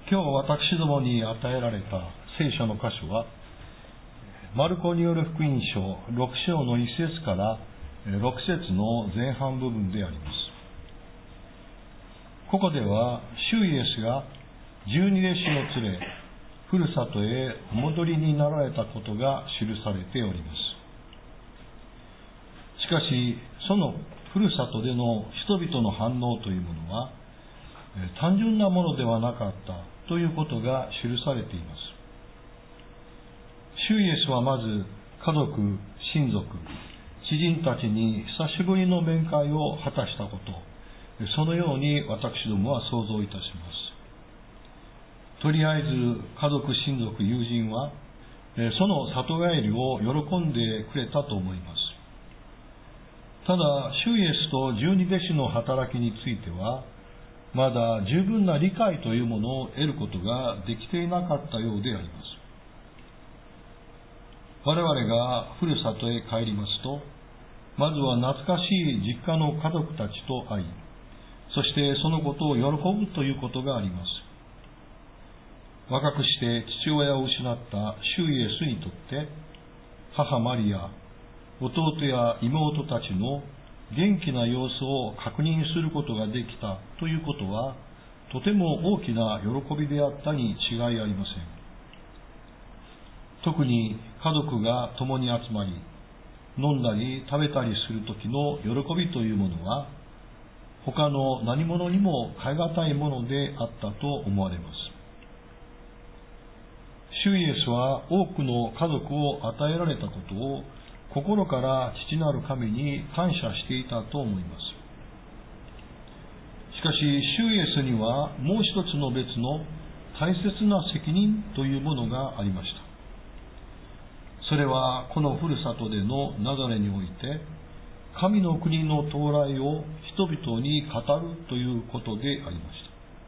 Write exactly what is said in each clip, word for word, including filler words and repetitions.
今日私どもに与えられた聖書の箇所は、マルコによる福音書ろく章のいち節からろく節の前半部分であります。ここでは、主イエスが十二弟子を連れ、ふるさとへお戻りになられたことが記されております。しかし、そのふるさとでの人々の反応というものは、単純なものではなかったということが記されています。主イエスはまず、家族、親族、知人たちに久しぶりの面会を果たしたこと、そのように私どもは想像いたします。とりあえず、家族、親族、友人は、その里帰りを喜んでくれたと思います。ただ、主イエスと十二弟子の働きについては、まだ十分な理解というものを得ることができていなかったようであります。我々がふるさとへ帰りますと、まずは懐かしい実家の家族たちと会い、そしてそのことを喜ぶということがあります。若くして父親を失った主イエスにとって、母マリア、弟や妹たちの元気な様子を確認することができたということは、とても大きな喜びであったに違いありません。特に家族が共に集まり、飲んだり食べたりするときの喜びというものは、他の何者にも代え難いものであったと思われます。主イエスは多くの家族を与えられたことを心から父なる神に感謝していたと思います。しかし、主イエスにはもう一つの別の大切な責任というものがありました。それはこのふるさとでのナザレにおいて、神の国の到来を人々に語るということでありました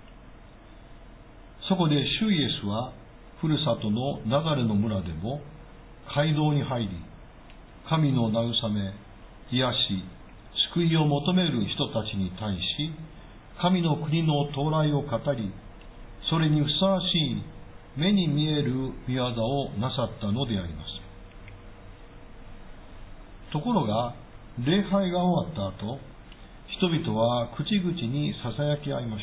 。そこで主イエスは、ふるさとのナザレの村でも、街道に入り、神の慰め、癒し、救いを求める人たちに対し、神の国の到来を語り、それにふさわしい目に見える御業をなさったのであります。ところが、礼拝が終わった後、人々は口々に囁き合いました。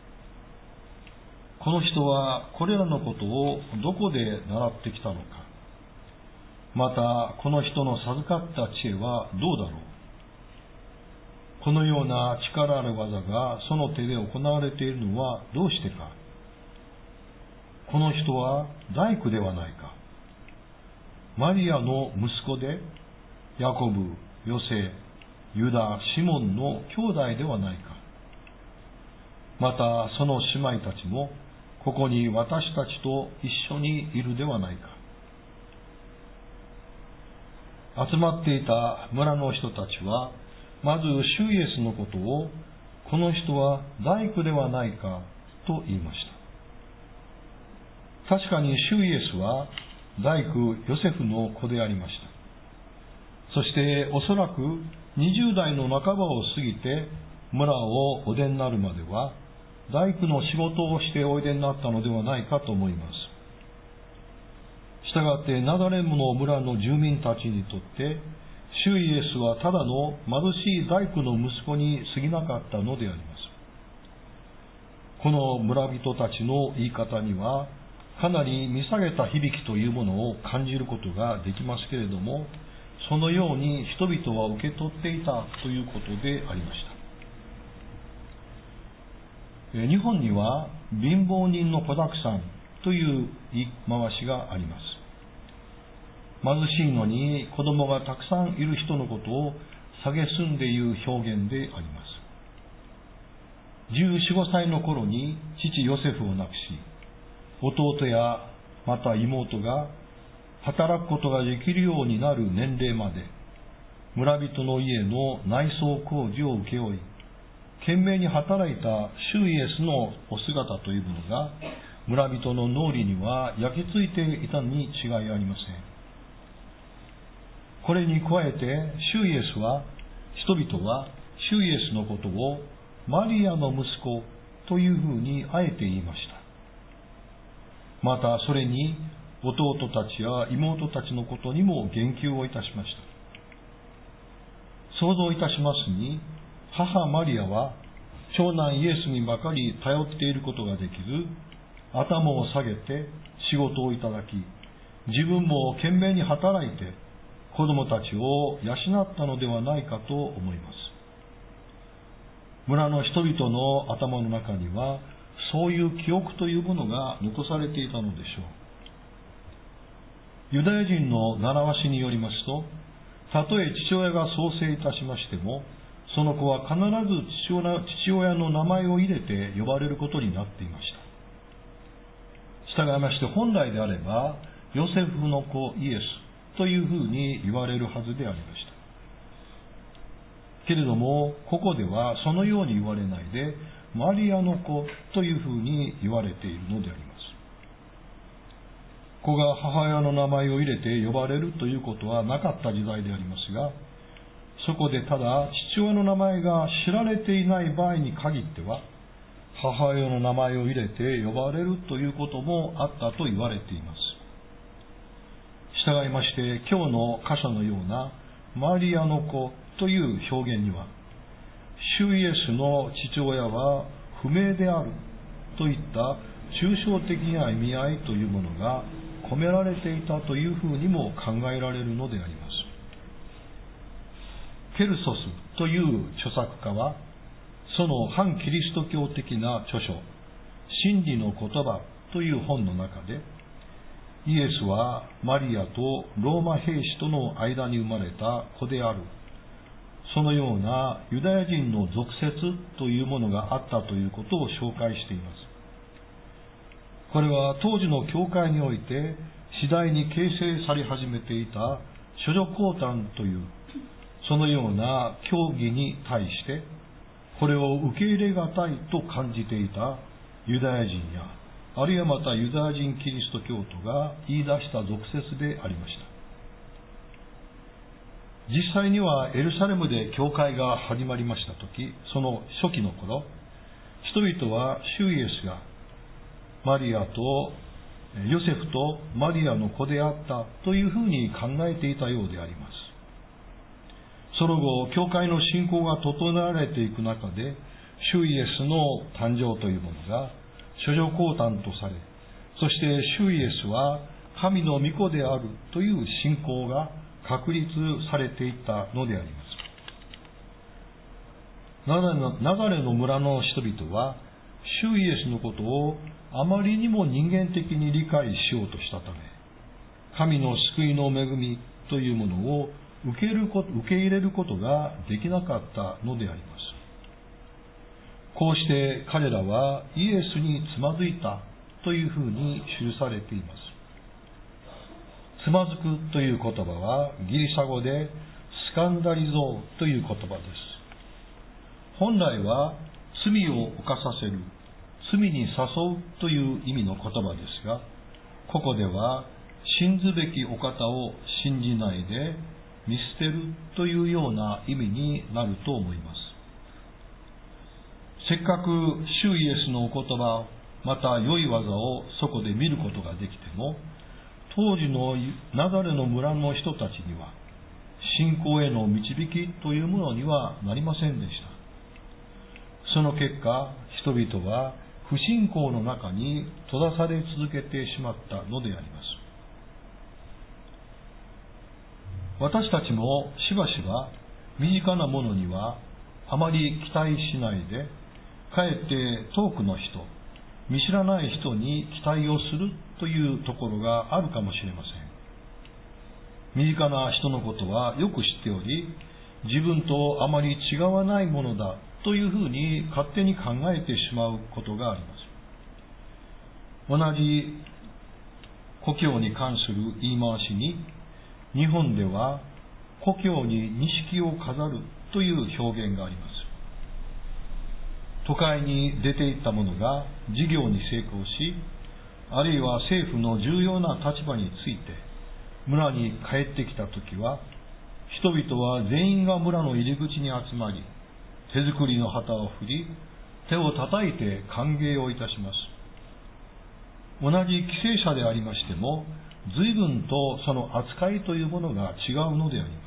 この人はこれらのことをどこで習ってきたのか。また、この人の授かった知恵はどうだろう。このような力ある技がその手で行われているのはどうしてか。この人は大工ではないか。マリアの息子で、ヤコブ、ヨセ、ユダ、シモンの兄弟ではないか。また、その姉妹たちも、ここに私たちと一緒にいるではないか。集まっていた村の人たちは、まず主イエスのことを、この人は大工ではないかと言いました。確かに主イエスは大工ヨセフの子でありました。そしておそらくにじゅう代の半ばを過ぎて村をお出になるまでは、大工の仕事をしておいでになったのではないかと思います。したがってナザレムの村の住民たちにとって、主イエスはただの貧しい大工の息子に過ぎなかったのであります。この村人たちの言い方には、かなり見下げた響きというものを感じることができますけれども、そのように人々は受け取っていたということでありました。日本には貧乏人の子だくさんという言い回しがあります。貧しいのに子供がたくさんいる人のことを蔑んでいう表現であります。じゅうよん、ごさいの頃に父ヨセフを亡くし、弟やまた妹が働くことができるようになる年齢まで、村人の家の内装工事を請け負い、懸命に働いた主イエスのお姿というものが、村人の脳裏には焼き付いていたに違いありません。これに加えて、主イエスは、人々は主イエスのことをマリアの息子というふうにあえて言いました。 またそれに弟たちや妹たちのことにも言及をいたしました。想像いたしますに、母マリアは長男イエスにばかり頼っていることができず、頭を下げて仕事をいただき、自分も懸命に働いて子供たちを養ったのではないかと思います。村の人々の頭の中には、そういう記憶というものが残されていたのでしょう。ユダヤ人の習わしによりますと、たとえ父親が創生いたしましても、その子は必ず父親、父親の名前を入れて呼ばれることになっていました。従いまして、本来であれば、ヨセフの子イエスというふうに言われるはずでありました。けれども、ここではそのように言われないで、マリアの子というふうに言われているのであります。子が母親の名前を入れて呼ばれるということはなかった時代でありますが、そこでただ父親の名前が知られていない場合に限っては、母親の名前を入れて呼ばれるということもあったと言われています。従いまして、今日の箇所のようなマリアの子という表現には、主イエスの父親は不明であるといった抽象的な意味合いというものが込められていたというふうにも考えられるのであります。ケルソスという著作家は、その反キリスト教的な著書、真理の言葉という本の中で、イエスはマリアとローマ兵士との間に生まれた子である、そのようなユダヤ人の俗説というものがあったということを紹介しています。これは当時の教会において次第に形成され始めていた処女降誕というそのような教義に対してこれを受け入れがたいと感じていたユダヤ人やあるいはまたユダヤ人キリスト教徒が言い出した俗説でありました。実際にはエルサレムで教会が始まりましたとき、その初期の頃、人々は主イエスがマリアとヨセフとマリアの子であったというふうに考えていたようであります。その後、教会の信仰が整えられていく中で、主イエスの誕生というものが処女降誕とされ、そして主イエスは神の御子であるという信仰が確立されていったのであります。ナザレの、ナザレの村の人々は、主イエスのことをあまりにも人間的に理解しようとしたため、神の救いの恵みというものを受けること、受け入れることができなかったのであります。こうして彼らはイエスにつまずいたというふうに記されています。つまずくという言葉はギリシャ語でスカンダリゾーという言葉です。本来は罪を犯させる、罪に誘うという意味の言葉ですが、ここでは信ずべきお方を信じないで見捨てるというような意味になると思います。せっかく主イエスのお言葉、また良い技をそこで見ることができても、当時のナザレの村の人たちには信仰への導きというものにはなりませんでした。その結果、人々は不信仰の中に閉ざされ続けてしまったのであります。私たちもしばしば身近なものにはあまり期待しないで、かえって遠くの人、見知らない人に期待をするというところがあるかもしれません。身近な人のことはよく知っており、自分とあまり違わないものだというふうに勝手に考えてしまうことがあります。同じ故郷に関する言い回しに、日本では故郷に錦を飾るという表現があります。都会に出ていった者が事業に成功し、あるいは政府の重要な立場について村に帰ってきたときは、人々は全員が村の入り口に集まり、手作りの旗を振り、手を叩いて歓迎をいたします。 同じ犠牲者でありましても、随分とその扱いというものが違うのであります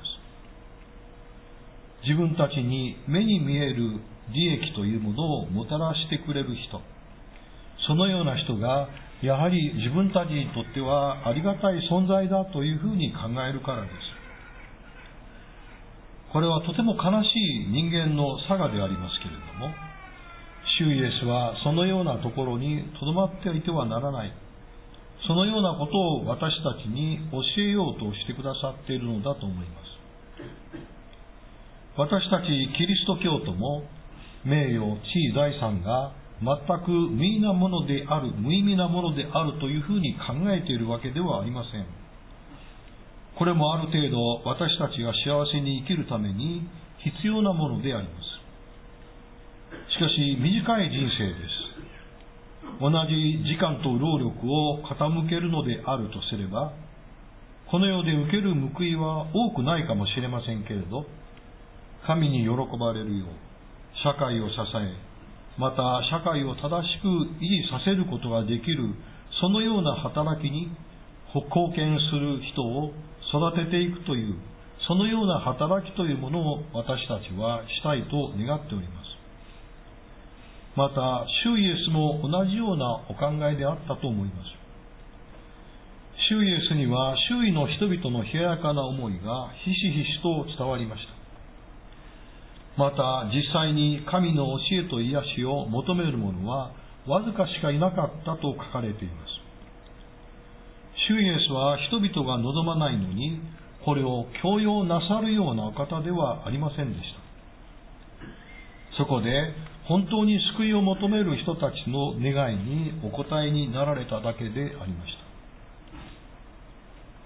。自分たちに目に見える利益というものをもたらしてくれる人、そのような人がやはり自分たちにとってはありがたい存在だというふうに考えるからです。これはとても悲しい人間の差がでありますけれども、主イエスはそのようなところにとどまっていてはならない、そのようなことを私たちに教えようとしてくださっているのだと思います。私たちキリスト教徒も名誉、地位、財産が全く無意味なものである、無意味なものであるというふうに考えているわけではありません。これもある程度私たちが幸せに生きるために必要なものであります。しかし短い人生です。同じ時間と労力を傾けるのであるとすれば、この世で受ける報いは多くないかもしれませんけれど、神に喜ばれるよう社会を支え、また社会を正しく維持させることができる、そのような働きに貢献する人を育てていくという、そのような働きというものを私たちはしたいと願っております。また、主イエスも同じようなお考えであったと思います。主イエスには周囲の人々の冷ややかな思いがひしひしと伝わりました。また実際に神の教えと癒しを求める者はわずかしかいなかったと書かれています。主イエスは人々が望まないのにこれを強要なさるようなお方ではありませんでした。そこで本当に救いを求める人たちの願いにお答えになられただけでありました。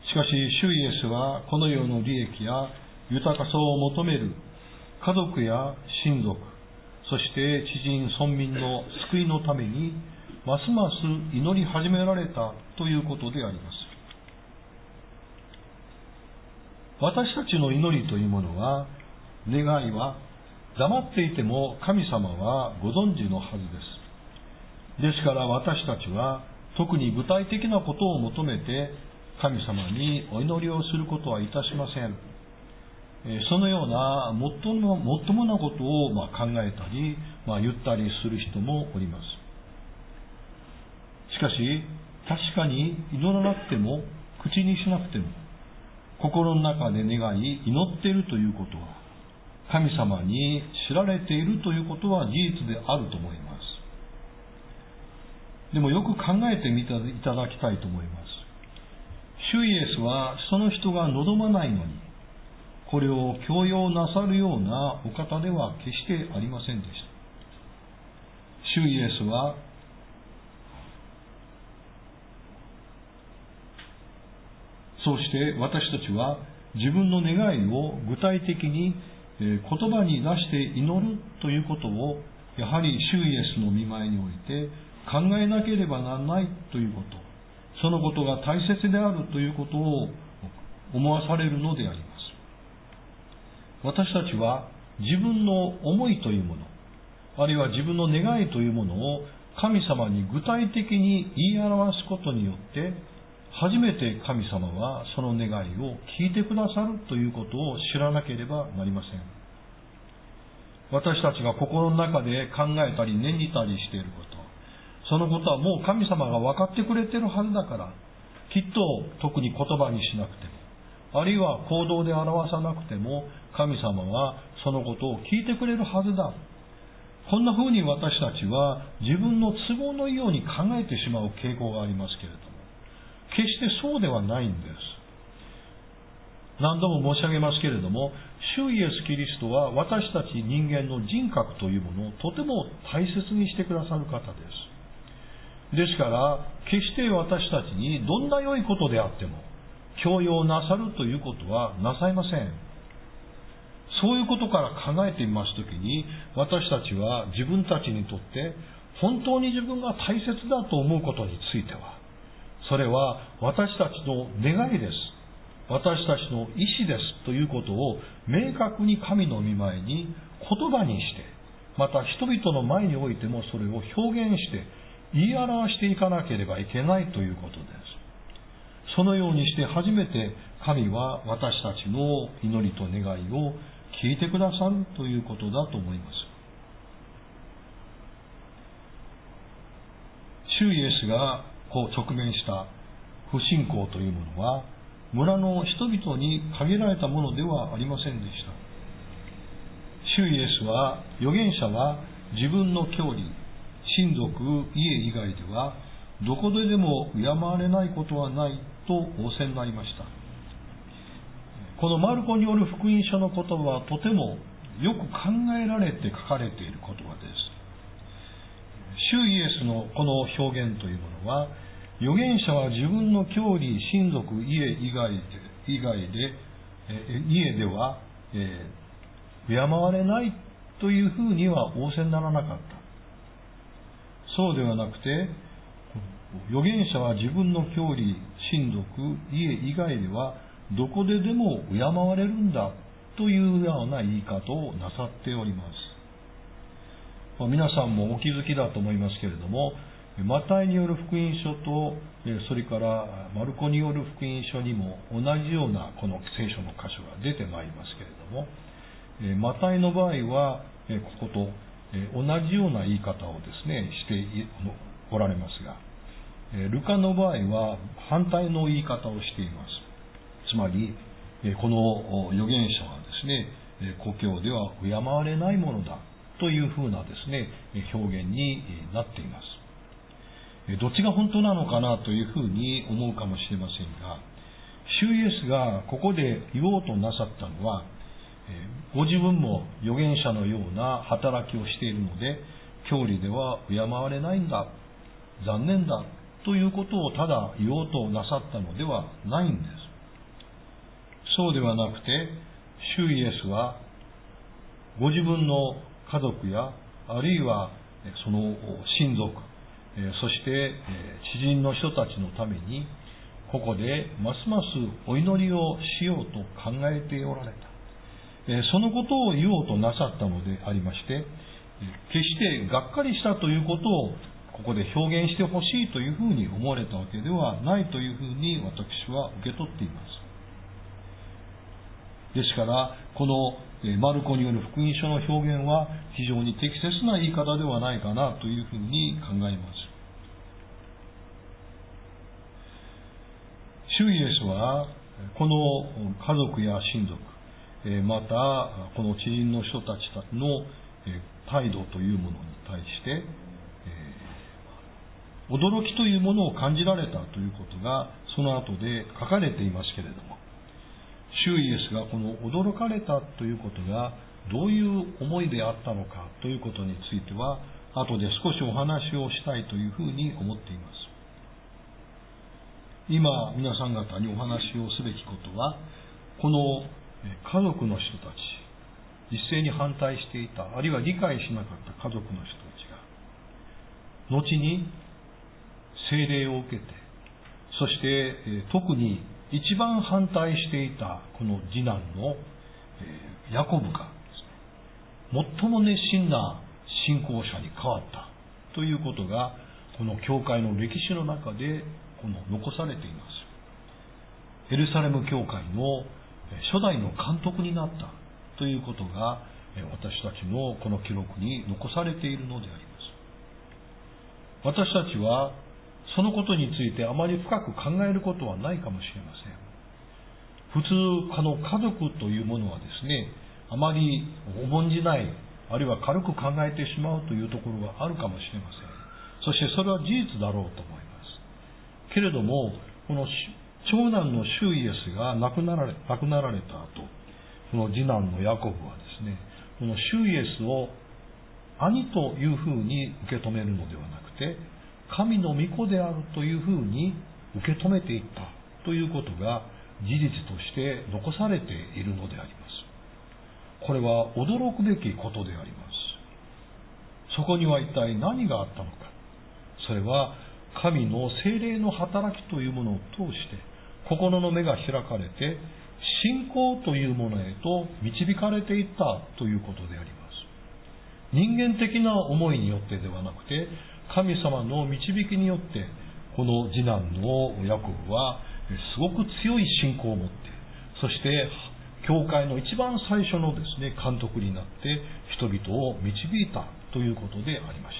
しかし主イエスはこの世の利益や豊かさを求める家族や親族、そして知人村民の救いのためにますます祈り始められたということであります。私たちの祈りというものは、願いは黙っていても神様はご存知のはずです。ですから私たちは特に具体的なことを求めて神様にお祈りをすることはいたしません。そのようなもっとも、もっともなことをまあ考えたり、まあ、言ったりする人もおります。しかし、確かに祈らなくても、口にしなくても、心の中で願い、祈っているということは、神様に知られているということは事実であると思います。でもよく考えてみていただきたいと思います。主イエスはその人が望まないのに、これを強要なさるようなお方では決してありませんでした。主イエスはそうして私たちは自分の願いを具体的に言葉に出して祈るということをやはり主イエスの御前において考えなければならないということ、そのことが大切であるということを思わされるのであります。私たちは自分の思いというもの、あるいは自分の願いというものを神様に具体的に言い表すことによって初めて神様はその願いを聞いてくださるということを知らなければなりません。私たちが心の中で考えたり念じたりしていること、そのことはもう神様が分かってくれているはずだから、きっと特に言葉にしなくても、あるいは行動で表さなくても神様はそのことを聞いてくれるはずだ。こんな風に私たちは自分の都合のように考えてしまう傾向がありますけれども、決してそうではないんです。何度も申し上げますけれども、主イエスキリストは私たち人間の人格というものをとても大切にしてくださる方です。ですから決して私たちにどんな良いことであっても強要なさるということはなさいません。そういうことから考えてみますときに、私たちは自分たちにとって本当に自分が大切だと思うことについては、それは私たちの願いです。私たちの意志ですということを明確に神の御前に言葉にして、また人々の前においてもそれを表現して言い表していかなければいけないということです。そのようにして初めて神は私たちの祈りと願いを聞いてくださるということだと思います。主イエスがこう直面した不信仰というものは、村の人々に限られたものではありませんでした。主イエスは、預言者は自分の郷里、親族、家以外ではどこででも敬われないことはないと仰せになりました。このマルコによる福音書の言葉はとてもよく考えられて書かれている言葉です。主イエスのこの表現というものは、預言者は自分の郷里、親族、家以外で、以外でえ家では、えー、敬われないというふうには仰せにならなかった。そうではなくて、預言者は自分の郷里、親族、家以外ではどこででも敬われるんだというような言い方をなさっております。皆さんもお気づきだと思いますけれども、マタイによる福音書と、それからマルコによる福音書にも同じようなこの聖書の箇所が出てまいりますけれども、マタイの場合はここと同じような言い方をですねしておられますが、ルカの場合は反対の言い方をしています。つまりこの預言者はですね、故郷では敬われないものだというふうなですね表現になっています。どっちが本当なのかなというふうに思うかもしれませんが、主イエスがここで言おうとなさったのは、ご自分も預言者のような働きをしているので、郷里では敬われないんだ、残念だということをただ言おうとなさったのではないんです。そうではなくて、主イエスはご自分の家族やあるいはその親族、そして知人の人たちのためにここでますますお祈りをしようと考えておられた。そのことを言おうとなさったのでありまして、決してがっかりしたということをここで表現してほしいというふうに思われたわけではないというふうに私は受け取っています。ですからこのマルコによる福音書の表現は非常に適切な言い方ではないかなというふうに考えます。主イエスはこの家族や親族、またこの知人の人たちの態度というものに対して驚きというものを感じられたということがその後で書かれていますけれども、主イエスがこの驚かれたということがどういう思いであったのかということについては後で少しお話をしたいというふうに思っています。今皆さん方にお話をすべきことは、この家族の人たち、一斉に反対していた、あるいは理解しなかった家族の人たちが後に聖霊を受けて、そして特に一番反対していたこの次男のヤコブが最も熱心な信仰者に変わったということがこの教会の歴史の中でこの残されています。エルサレム教会の初代の監督になったということが私たちのこの記録に残されているのであります。私たちはそのことについてあまり深く考えることはないかもしれません。普通あの家族というものはですね、あまり重んじない、あるいは軽く考えてしまうというところがあるかもしれません。そしてそれは事実だろうと思います。けれどもこの長男の主イエスが亡くなられ亡くなられた後、この次男のヤコブはですね、この主イエスを兄というふうに受け止めるのではなくて、神の御子であるというふうに受け止めていったということが事実として残されているのであります。これは驚くべきことであります。そこには一体何があったのか。それは神の聖霊の働きというものを通して心の目が開かれて信仰というものへと導かれていったということであります。人間的な思いによってではなくて、 神様の導きによって、この次男のヤコブはすごく強い信仰を持って、そして教会の一番最初のですね、監督になって人々を導いたということでありました。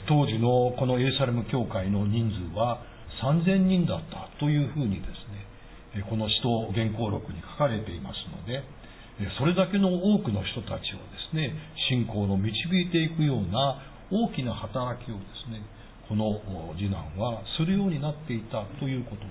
当時のこのエルサレム教会の人数はさんぜんにんだったというふうにですね、この使徒原稿録に書かれていますので、それだけの多くの人たちをですね、信仰の導いていくような大きな働きをですね、この次男はするようになっていたということです。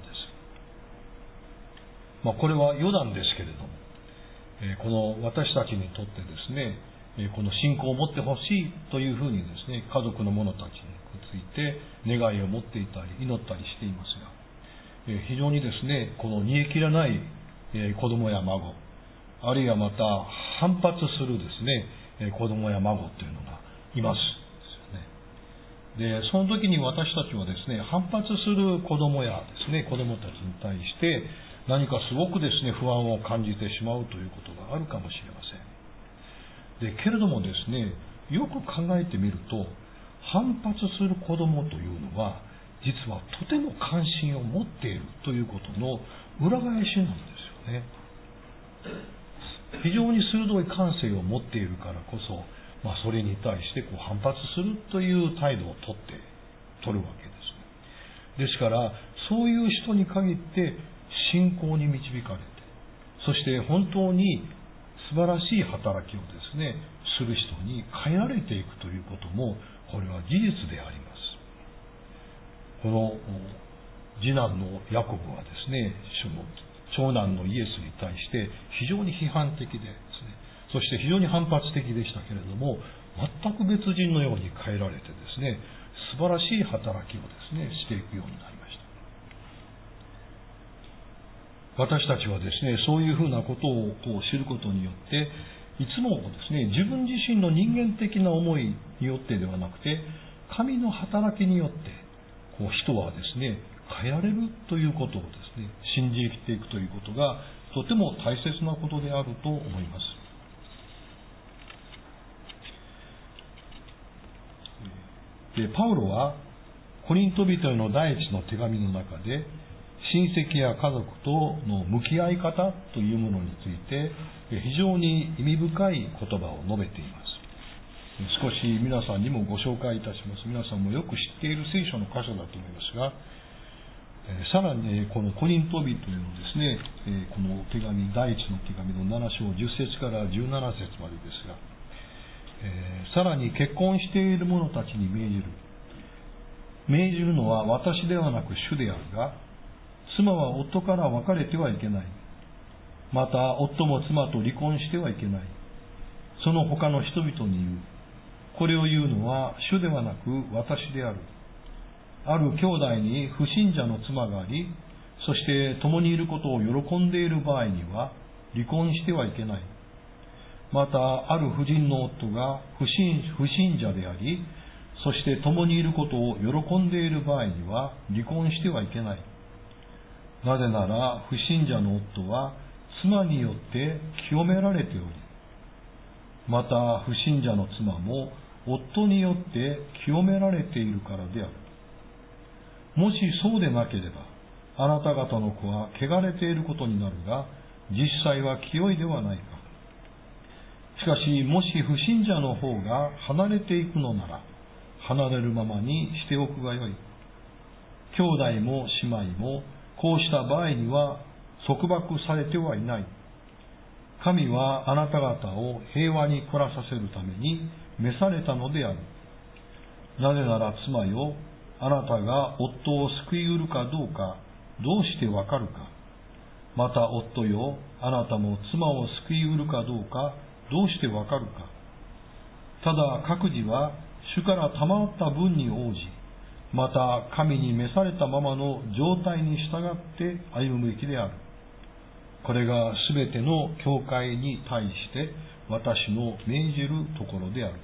まあ、これは余談ですけれども、この私たちにとってですね、この信仰を持ってほしいというふうにですね、家族の者たちについて願いを持っていたり祈ったりしていますが、非常にですね、この煮え切らない子供や孫、あるいはまた反発するですね、子供や孫というのがいます。で、その時に私たちはですね、反発する子供やですね、子供たちに対して何かすごくですね、不安を感じてしまうということがあるかもしれません。で、けれどもですね、よく考えてみると、反発する子供というのは、実はとても関心を持っているということの裏返しなんですよね。非常に鋭い感性を持っているからこそ、まあ、それに対してこう反発するという態度をとって取るわけですね。ですからそういう人に限って信仰に導かれて、そして本当に素晴らしい働きをですねする人に変えられていくということも、これは事実であります。この次男のヤコブはですね、長男のイエスに対して非常に批判的でですね、そして非常に反発的でしたけれども、全く別人のように変えられてですね、素晴らしい働きをですね、していくようになりました。私たちはですね、そういうふうなことをこう知ることによって、いつもですね、自分自身の人間的な思いによってではなくて、神の働きによって、こう人はですね、変えられるということをですね、信じていくということが、とても大切なことであると思います。でパウロはコリント人への第一の手紙の中で、親戚や家族との向き合い方というものについて非常に意味深い言葉を述べています。少し皆さんにもご紹介いたします。皆さんもよく知っている聖書の箇所だと思いますが、さらにこのコリント人へのですね、この手紙、第一の手紙のなな章じゅっ節からじゅうなな節までですが、さらに結婚している者たちに命じる。命じるのは私ではなく主であるが、妻は夫から別れてはいけない。また夫も妻と離婚してはいけない。その他の人々に言う。これを言うのは主ではなく私である。ある兄弟に不信者の妻があり、そして共にいることを喜んでいる場合には離婚してはいけない。またある婦人の夫が不信、不信者であり、そして共にいることを喜んでいる場合には離婚してはいけない。なぜなら不信者の夫は妻によって清められており、また不信者の妻も夫によって清められているからである。もしそうでなければ、あなた方の子は汚れていることになるが、実際は清いではないか。しかし、もし不信者の方が離れていくのなら、離れるままにしておくがよい。兄弟も姉妹も、こうした場合には束縛されてはいない。神はあなた方を平和に暮らさせるために召されたのである。なぜなら妻よ、あなたが夫を救いうるかどうか、どうしてわかるか。また夫よ、あなたも妻を救いうるかどうか、どうしてわかるか。ただ各自は主から賜った分に応じ、また神に召されたままの状態に従って歩むべきである。これがすべての教会に対して私の命じるところである。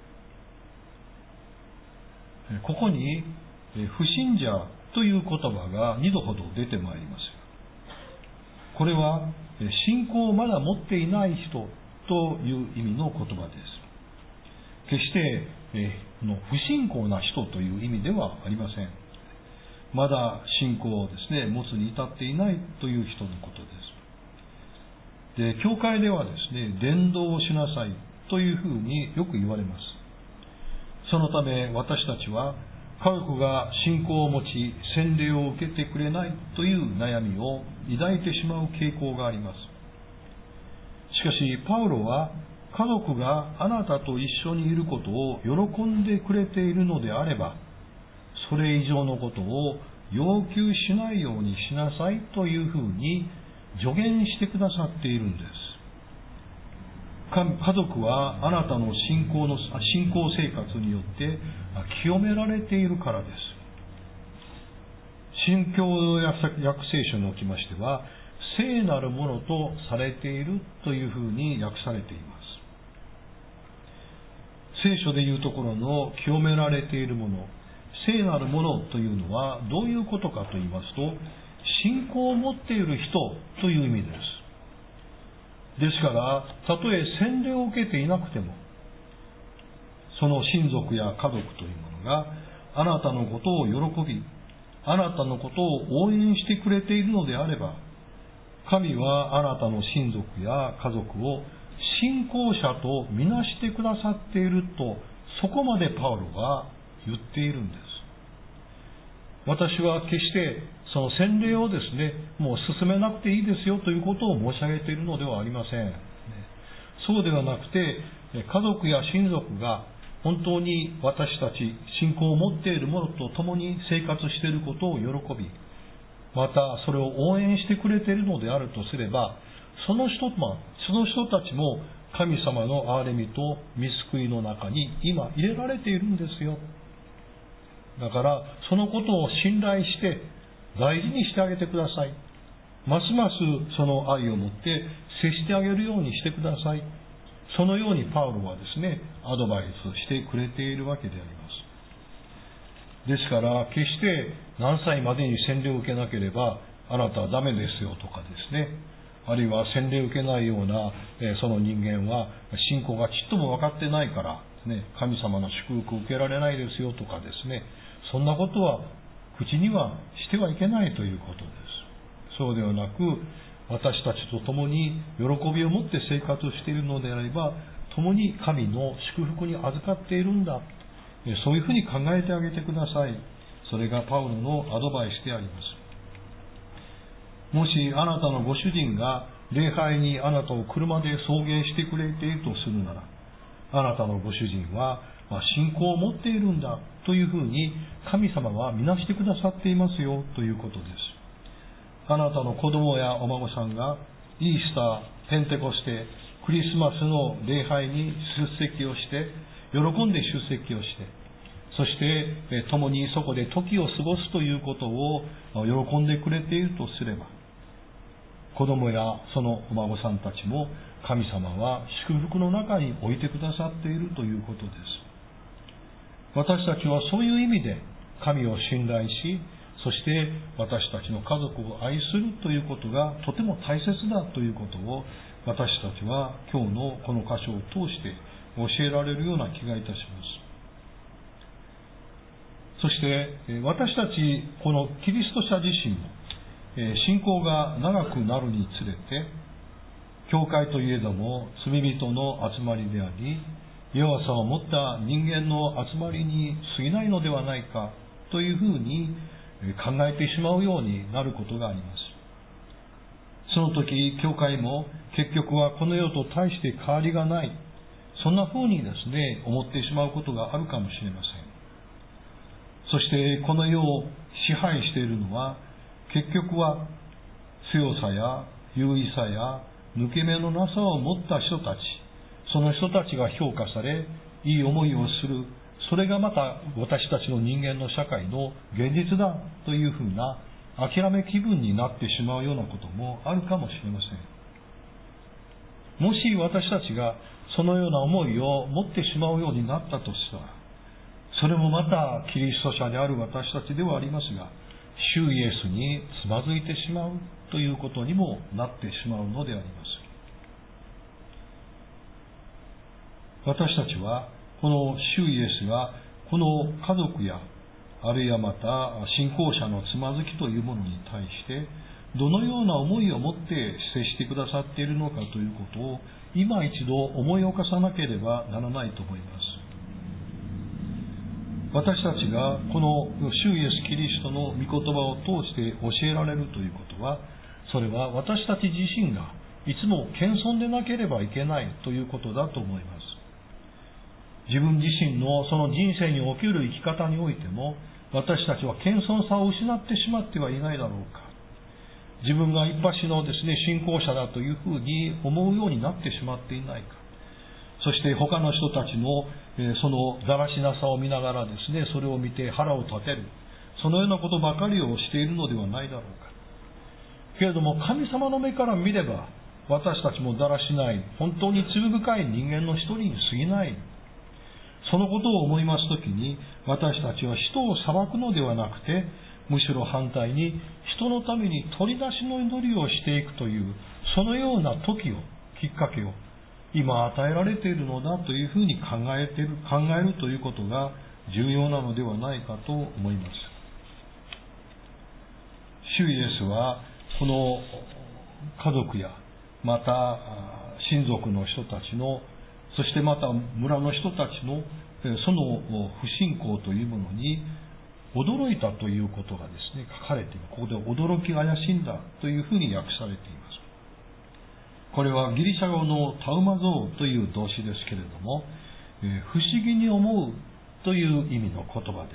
ここに不信者という言葉が二度ほど出てまいります。これは信仰をまだ持っていない人という意味の言葉です。決してえー、の不信仰な人という意味ではありません。まだ信仰をですね、持つに至っていないという人のことです。で、教会ではですね、伝道をしなさいというふうによく言われます。そのため私たちは、家族が信仰を持ち、洗礼を受けてくれないという悩みを抱いてしまう傾向があります。しかし、パウロは、家族があなたと一緒にいることを喜んでくれているのであれば、それ以上のことを要求しないようにしなさいというふうに助言してくださっているんです。家族はあなたの信仰の信仰生活によって清められているからです。新共訳聖書におきましては、聖なるものとされているというふうに訳されています。聖書でいうところの清められているもの、聖なるものというのはどういうことかと言いますと、信仰を持っている人という意味です。ですから、たとえ洗礼を受けていなくても、その親族や家族というものがあなたのことを喜び、あなたのことを応援してくれているのであれば、神はあなたの親族や家族を信仰者とみなしてくださっていると、そこまでパウロは言っているんです。私は決してその洗礼をですね、もう進めなくていいですよということを申し上げているのではありません。そうではなくて、家族や親族が本当に私たち信仰を持っている者と共に生活していることを喜び、またそれを応援してくれているのであるとすれば、その人、まあ、その人たちも神様の憐れみと御救いの中に今入れられているんですよ。だからそのことを信頼して大事にしてあげてください。ますますその愛を持って接してあげるようにしてください。そのようにパウロはですね、アドバイスしてくれているわけであります。ですから決して何歳までに洗礼を受けなければあなたはダメですよとかですね、あるいは洗礼を受けないような、えー、その人間は信仰がちっとも分かってないから、ね、神様の祝福を受けられないですよとかですね、そんなことは口にはしてはいけないということです。そうではなく、私たちと共に喜びを持って生活しているのであれば、共に神の祝福に預かっているんだ、そういうふうに考えてあげてください。それがパウロのアドバイスであります。もしあなたのご主人が礼拝にあなたを車で送迎してくれているとするなら、あなたのご主人は信仰を持っているんだというふうに神様は見なしてくださっていますよということです。あなたの子供やお孫さんがイースター、ペンテコステ、クリスマスの礼拝に出席をして、喜んで出席をして、そして共にそこで時を過ごすということを喜んでくれているとすれば、子供やそのお孫さんたちも神様は祝福の中に置いてくださっているということです。私たちはそういう意味で神を信頼し、そして私たちの家族を愛するということがとても大切だということを、私たちは今日のこの箇所を通して教えられるような気がいたします。そして私たちこのキリスト者自身も信仰が長くなるにつれて、教会といえども罪人の集まりであり、弱さを持った人間の集まりに過ぎないのではないかというふうに考えてしまうようになることがあります。その時、教会も結局はこの世と大して変わりがない、そんなふうにですね、思ってしまうことがあるかもしれません。そしてこの世を支配しているのは、結局は強さや優位さや抜け目のなさを持った人たち、その人たちが評価され、いい思いをする、それがまた私たちの人間の社会の現実だというふうな諦め気分になってしまうようなこともあるかもしれません。もし私たちがそのような思いを持ってしまうようになったとしたら、それもまたキリスト者である私たちではありますが、主イエスにつまずいてしまうということにもなってしまうのであります。私たちはこの主イエスがこの家族やあるいはまた信仰者のつまずきというものに対してどのような思いを持って接してくださっているのかということを今一度思い起こさなければならないと思います。私たちがこの主イエスキリストの御言葉を通して教えられるということは、それは私たち自身がいつも謙遜でなければいけないということだと思います。自分自身のその人生における生き方においても、私たちは謙遜さを失ってしまってはいないだろうか。自分が一発のですね、信仰者だというふうに思うようになってしまっていないか。そして他の人たちの、えー、そのだらしなさを見ながらですね、それを見て腹を立てる。そのようなことばかりをしているのではないだろうか。けれども神様の目から見れば、私たちもだらしない、本当に罪深い人間の一人に過ぎない。そのことを思いますときに、私たちは人を裁くのではなくて、むしろ反対に人のために取り出しの祈りをしていくという、そのような時を、きっかけを今与えられているのだというふうに考えている、考えるということが重要なのではないかと思います。主イエスはこの家族やまた親族の人たちの、そしてまた村の人たちのその不信仰というものに驚いたということがですね、書かれています。ここで驚きが怪しんだというふうに訳されています。これはギリシャ語のタウマゾーという動詞ですけれども、不思議に思うという意味の言葉です。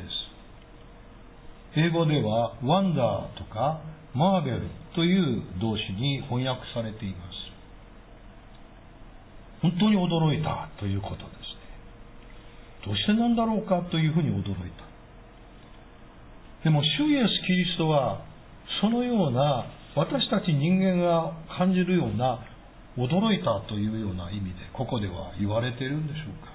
英語ではワンダーとかマーベルという動詞に翻訳されています。本当に驚いたということですね。どうしてなんだろうかというふうに驚いた。でも主イエスキリストはそのような私たち人間が感じるような驚いたというような意味でここでは言われているんでしょうか。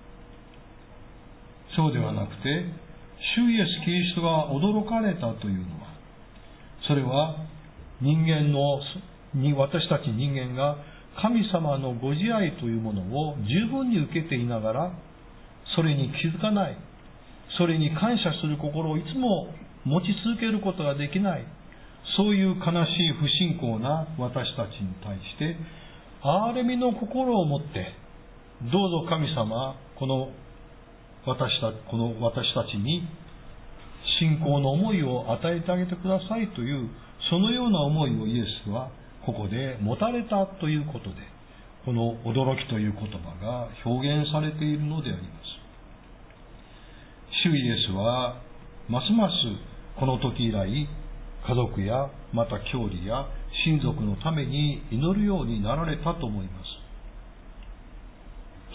そうではなくて、主イエスキリストが驚かれたというのは、それは人間の私たち人間が神様のご自愛というものを十分に受けていながら、それに気づかない、それに感謝する心をいつも持ち続けることができない、そういう悲しい不信仰な私たちに対して憐れみの心を持って、どうぞ神様、この私たこの私たちに信仰の思いを与えてあげてくださいという、そのような思いをイエスはここで持たれたということで、この驚きという言葉が表現されているのであります。主イエスはますますこの時以来、家族やまた教理や親族のために祈るようになられたと思います。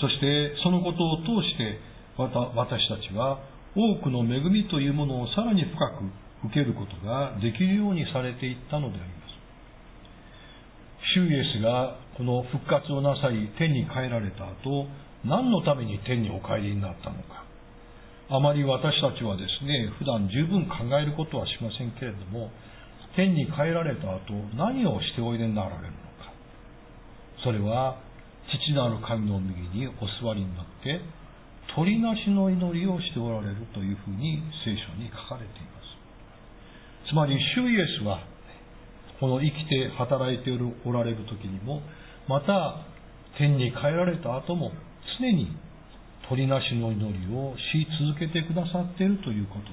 そしてそのことを通して私たちは多くの恵みというものをさらに深く受けることができるようにされていったのであります。主イエスがこの復活をなさい天に帰られた後、何のために天にお帰りになったのか、あまり私たちはですね、普段十分考えることはしませんけれども、天に帰られた後何をしておいでになられるのか。それは父なる神の右にお座りになって取りなしの祈りをしておられるというふうに聖書に書かれています。つまり主イエスはこの生きて働いておられる時にも、また天に帰られた後も常に取りなしの祈りをし続けてくださっているということです。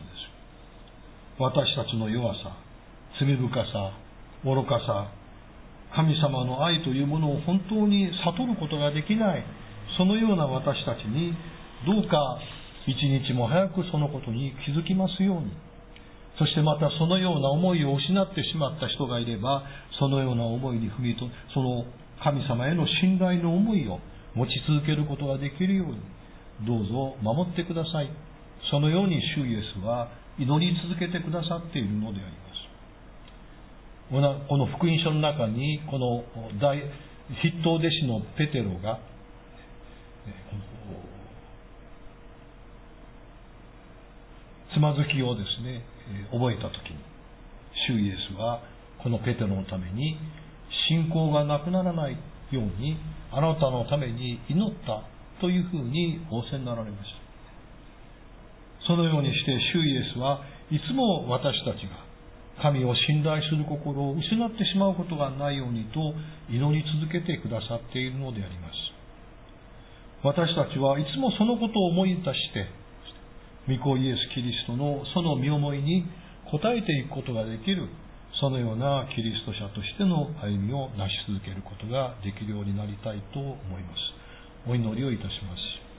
私たちの弱さ、罪深さ、愚かさ、神様の愛というものを本当に悟ることができない、そのような私たちにどうか一日も早くそのことに気づきますように、そしてまたそのような思いを失ってしまった人がいれば、そのような思いに踏みと、その神様への信頼の思いを持ち続けることができるように、どうぞ守ってください。そのように主イエスは祈り続けてくださっているのであります。この福音書の中に、この大筆頭弟子のペテロがつまずきをですね、覚えたときに、主イエスはこのペテロのために信仰がなくならないようにあなたのために祈ったというふうに仰せになられました。そのようにして主イエスはいつも私たちが神を信頼する心を失ってしまうことがないようにと祈り続けてくださっているのであります。私たちはいつもそのことを思い出して、御子イエス・キリストのその身思いに応えていくことができる、そのようなキリスト者としての歩みを成し続けることができるようになりたいと思います。お祈りをいたします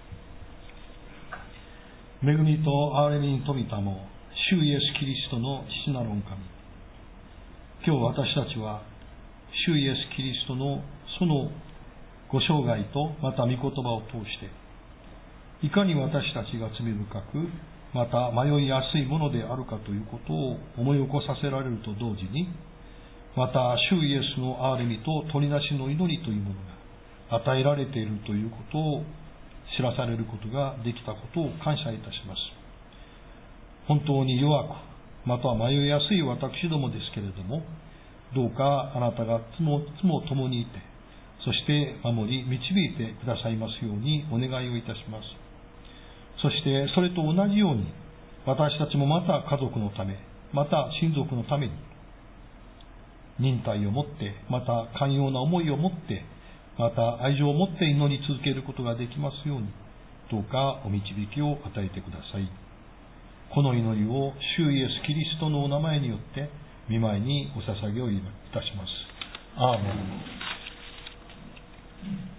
。恵みと憐れみに富みたも主イエス・キリストの父なる御神、今日私たちは主イエス・キリストのそのご生涯とまた御言葉を通して、いかに私たちが罪深くまた迷いやすいものであるかということを思い起こさせられると同時に、また主イエスの憐れみと取りなしの祈りというものが与えられているということを知らされることができたことを感謝いたします。本当に弱くまた迷いやすい私どもですけれども、どうかあなたがいつもいつも共にいて、そして守り導いてくださいますようにお願いをいたします。そしてそれと同じように、私たちもまた家族のため、また親族のために忍耐を持って、また寛容な思いを持って、また愛情を持って祈り続けることができますように、どうかお導きを与えてください。この祈りを主イエス・キリストのお名前によって御前にお捧げをいたします。アーメン。